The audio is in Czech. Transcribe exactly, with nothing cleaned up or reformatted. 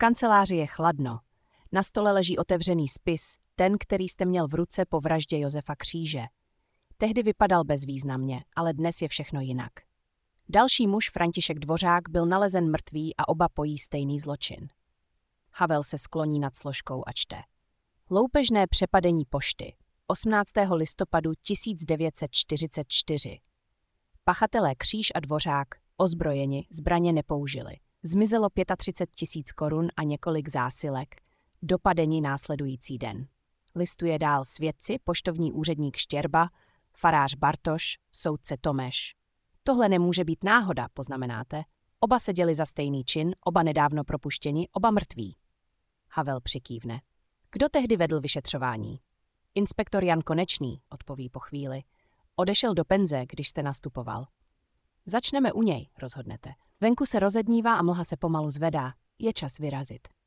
kanceláři je chladno. Na stole leží otevřený spis, ten, který jste měl v ruce po vraždě Josefa Kříže. Tehdy vypadal bezvýznamně, ale dnes je všechno jinak. Další muž, František Dvořák, byl nalezen mrtvý a oba pojí stejný zločin. Havel se skloní nad složkou a čte. Loupežné přepadení pošty. osmnáctého listopadu tisíc devět set čtyřicet čtyři. Pachatelé Kříž a Dvořák, ozbrojeni, zbraně nepoužili. Zmizelo třicet pět tisíc korun a několik zásilek. Dopadení následující den. Listuje dál svědci, poštovní úředník Štěrba, farář Bartoš, soudce Tomeš. Tohle nemůže být náhoda, poznamenáte. Oba seděli za stejný čin, oba nedávno propuštěni, oba mrtví. Havel přikývne. Kdo tehdy vedl vyšetřování? Inspektor Jan Konečný, odpoví po chvíli. Odešel do penze, když jste nastupoval. Začneme u něj, rozhodnete. Venku se rozednívá a mlha se pomalu zvedá. Je čas vyrazit.